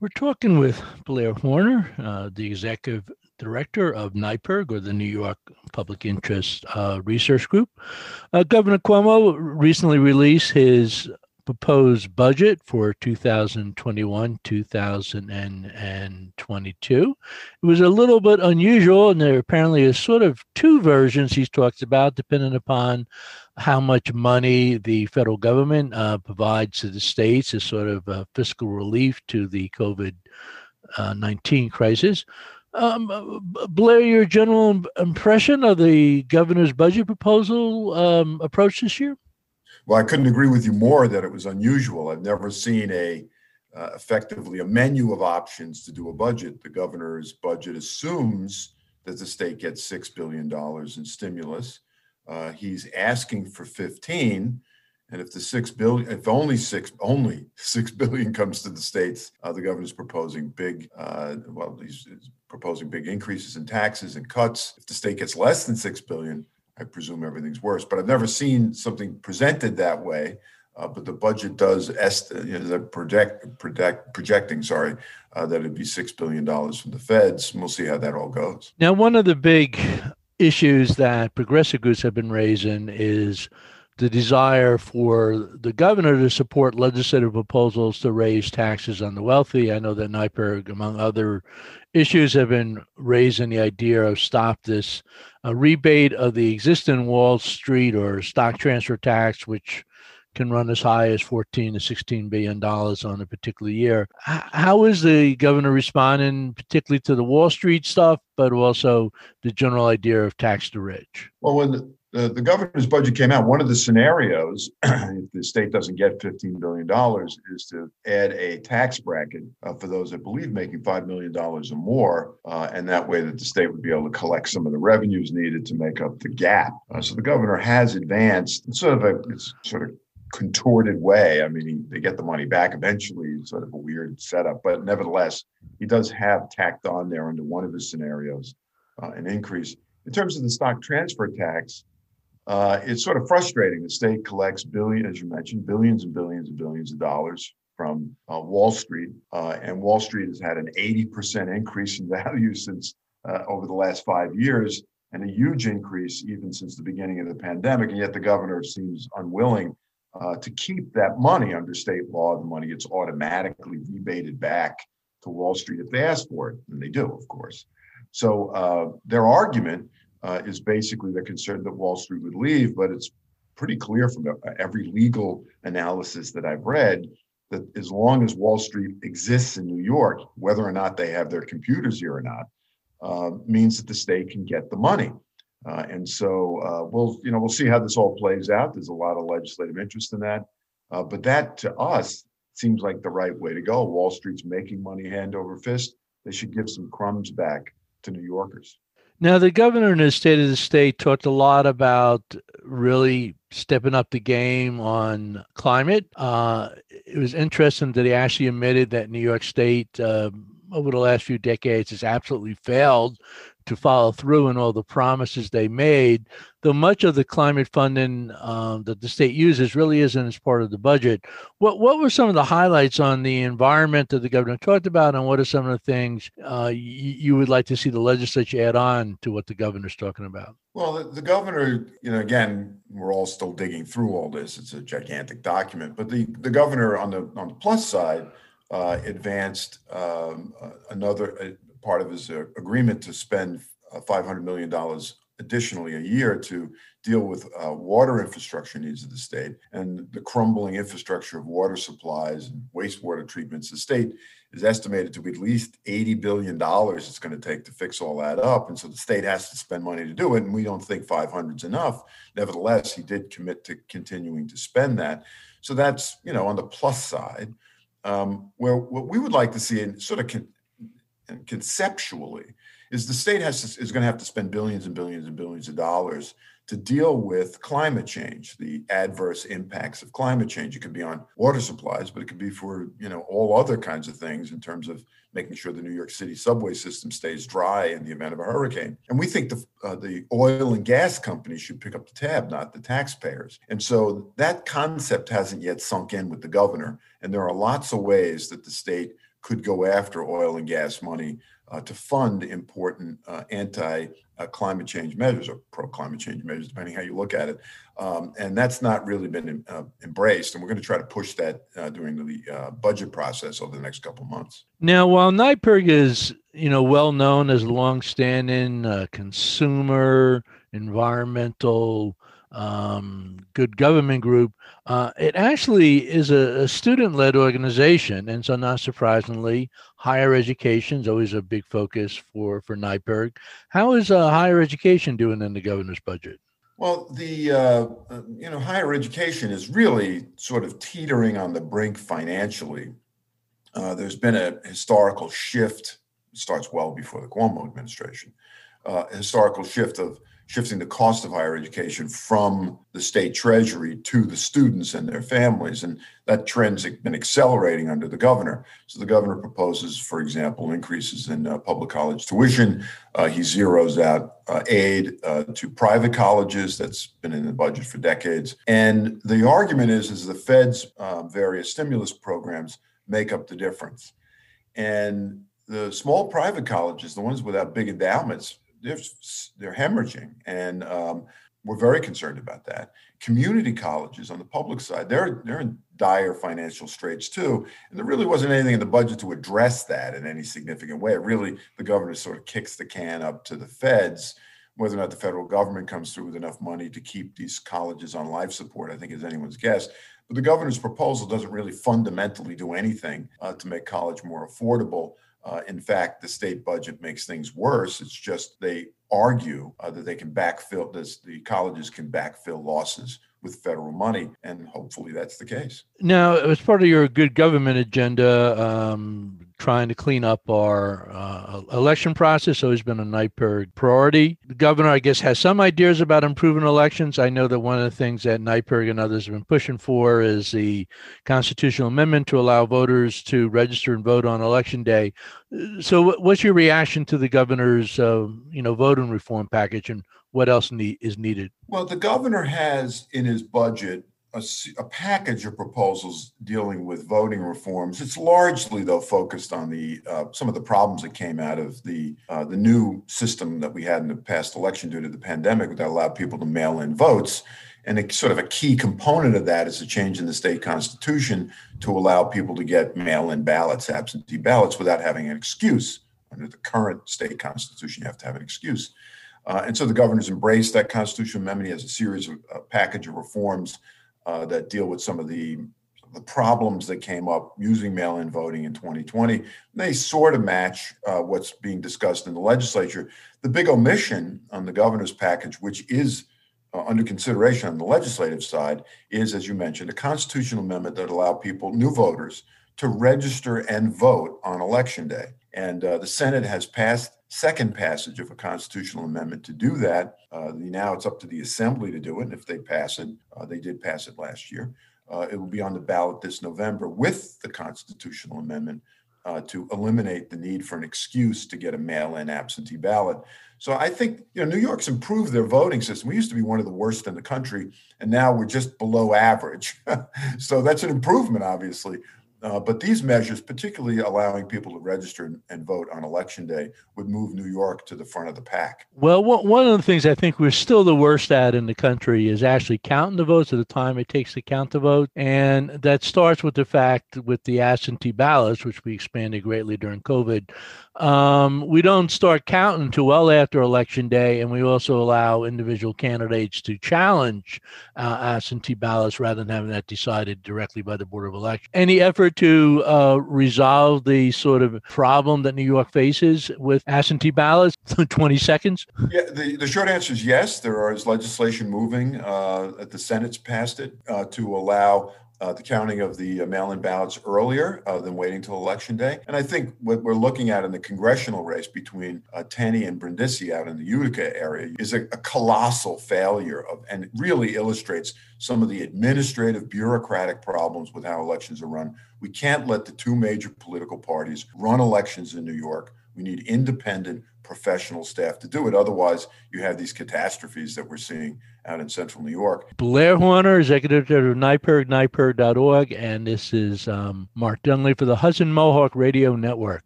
We're talking with Blair Horner, the executive director of NYPIRG, or the New York Public Interest Research Group. Governor Cuomo recently released his proposed budget for 2021, 2022. It was a little bit unusual, and there apparently is sort of two versions he's talked about, depending upon how much money the federal government provides to the states as sort of fiscal relief to the COVID 19 crisis. Blair, your general impression of the governor's budget proposal approach this year? Well, I couldn't agree with you more that it was unusual. I've never seen effectively a menu of options to do a budget. The governor's budget assumes that the state gets $6 billion in stimulus. He's asking for 15, and if only six billion comes to the states, the governor's proposing he's proposing big increases in taxes and cuts. If the state gets less than 6 billion, I presume everything's worse. But I've never seen something presented that way. But the budget does projecting that it'd be $6 billion from the feds. And we'll see how that all goes. Now, one of the big issues that progressive groups have been raising is the desire for the governor to support legislative proposals to raise taxes on the wealthy. I know that NYPIRG, among other issues, have been raising the idea of stop this rebate of the existing Wall Street or stock transfer tax, which can run as high as $14 to $16 billion on a particular year. How is the governor responding, particularly to the Wall Street stuff, but also the general idea of tax the rich? Well, when the governor's budget came out, one of the scenarios, if the state doesn't get $15 billion, is to add a tax bracket for those that believe making $5 million or more, and that way that the state would be able to collect some of the revenues needed to make up the gap. So the governor has advanced it's sort of contorted way. I mean, they get the money back eventually. It's sort of a weird setup, but nevertheless, he does have tacked on there under one of his scenarios an increase. In terms of the stock transfer tax, it's sort of frustrating. The state collects as you mentioned, billions and billions and billions of dollars from Wall Street, and Wall Street has had an 80% increase in value since over the last 5 years, and a huge increase even since the beginning of the pandemic. And yet the governor seems unwilling to keep that money under state law. The money gets automatically rebated back to Wall Street if they ask for it, and they do, of course. So their argument is basically they're concerned that Wall Street would leave, but it's pretty clear from every legal analysis that I've read that as long as Wall Street exists in New York, whether or not they have their computers here or not, means that the state can get the money. And so we'll see how this all plays out. There's a lot of legislative interest in that. But that, to us, seems like the right way to go. Wall Street's making money hand over fist. They should give some crumbs back to New Yorkers. Now, the governor in his State of the State talked a lot about really stepping up the game on climate. It was interesting that he actually admitted that New York State, over the last few decades, has absolutely failed to follow through on all the promises they made, though much of the climate funding that the state uses really isn't as part of the budget. What were some of the highlights on the environment that the governor talked about, and what are some of the things you would like to see the legislature add on to what the governor's talking about? Well, the governor, again, we're all still digging through all this. It's a gigantic document, but the governor on the plus side advanced another part of his agreement to spend $500 million additionally a year to deal with water infrastructure needs of the state and the crumbling infrastructure of water supplies and wastewater treatments. The state is estimated to be at least $80 billion it's going to take to fix all that up. And so the state has to spend money to do it. And we don't think 500 is enough. Nevertheless, he did commit to continuing to spend that. So that's, on the plus side, where what we would like to see in sort of conceptually is the state is going to have to spend billions and billions and billions of dollars to deal with climate change, the adverse impacts of climate change. It could be on water supplies, but it could be for all other kinds of things in terms of making sure the New York City subway system stays dry in the event of a hurricane. And we think the oil and gas companies should pick up the tab, not the taxpayers. And so that concept hasn't yet sunk in with the governor. And there are lots of ways that the state could go after oil and gas money to fund important anti-climate change measures or pro-climate change measures, depending how you look at it. And that's not really been embraced. And we're going to try to push that during the budget process over the next couple of months. Now, while NYPIRG is, well known as a longstanding consumer, environmental, good government group, it actually is a student-led organization. And so not surprisingly, higher education is always a big focus for NYPIRG. How is higher education doing in the governor's budget? Well, the higher education is really sort of teetering on the brink financially. There's been a historical shift, it starts well before the Cuomo administration, a historical shift of shifting the cost of higher education from the state treasury to the students and their families. And that trend's been accelerating under the governor. So the governor proposes, for example, increases in public college tuition. He zeroes out aid to private colleges. That's been in the budget for decades. And the argument is the Fed's various stimulus programs make up the difference. And the small private colleges, the ones without big endowments, they're hemorrhaging, and we're very concerned about that. Community colleges on the public side, they're in dire financial straits too, and there really wasn't anything in the budget to address that in any significant way. Really, the governor sort of kicks the can up to the feds. Whether or not the federal government comes through with enough money to keep these colleges on life support, I think is anyone's guess. But the governor's proposal doesn't really fundamentally do anything to make college more affordable. In fact, the state budget makes things worse. It's just they argue that they can backfill this, the colleges can backfill losses with federal money, and hopefully that's the case. Now, as part of your good government agenda, trying to clean up our election process always been a NYPIRG priority. The governor, I guess, has some ideas about improving elections. I know that one of the things that NYPIRG and others have been pushing for is the constitutional amendment to allow voters to register and vote on election day. So what's your reaction to the governor's, voting reform package, and what else is needed? Well, the governor has in his budget a package of proposals dealing with voting reforms. It's largely, though, focused on the some of the problems that came out of the new system that we had in the past election due to the pandemic that allowed people to mail in votes. And sort of a key component of that is a change in the state constitution to allow people to get mail-in ballots, absentee ballots, without having an excuse. Under the current state constitution, you have to have an excuse. And so the governor's embraced that constitutional amendment. He has a series of package of reforms that deal with some of the problems that came up using mail-in voting in 2020. They sort of match what's being discussed in the legislature. The big omission on the governor's package, which is under consideration on the legislative side, is, as you mentioned, a constitutional amendment that allow people, new voters, to register and vote on election day. And the Senate has passed second passage of a constitutional amendment to do that. Now it's up to the Assembly to do it. And if they pass it, they did pass it last year. It will be on the ballot this November with the constitutional amendment to eliminate the need for an excuse to get a mail-in absentee ballot. So I think New York's improved their voting system. We used to be one of the worst in the country, and now we're just below average. So that's an improvement, obviously. But these measures, particularly allowing people to register and vote on election day, would move New York to the front of the pack. Well, one of the things I think we're still the worst at in the country is actually counting the votes at the time it takes to count the vote. And that starts with the fact with the absentee ballots, which we expanded greatly during COVID. We don't start counting until well after Election Day, and we also allow individual candidates to challenge absentee ballots rather than having that decided directly by the Board of Elections. Any effort to resolve the sort of problem that New York faces with absentee ballots? 20 seconds? Yeah, the short answer is yes. There is legislation moving. The Senate's passed it to allow the counting of the mail-in ballots earlier than waiting till Election Day. And I think what we're looking at in the congressional race between Tenney and Brindisi out in the Utica area is a colossal failure and it really illustrates some of the administrative bureaucratic problems with how elections are run. We can't let the two major political parties run elections in New York We need independent professional staff to do it. Otherwise, you have these catastrophes that we're seeing out in central New York. Blair Horner, Executive Director of NYPIRG, nypirg.org. And this is Mark Dunley for the Hudson Mohawk Radio Network.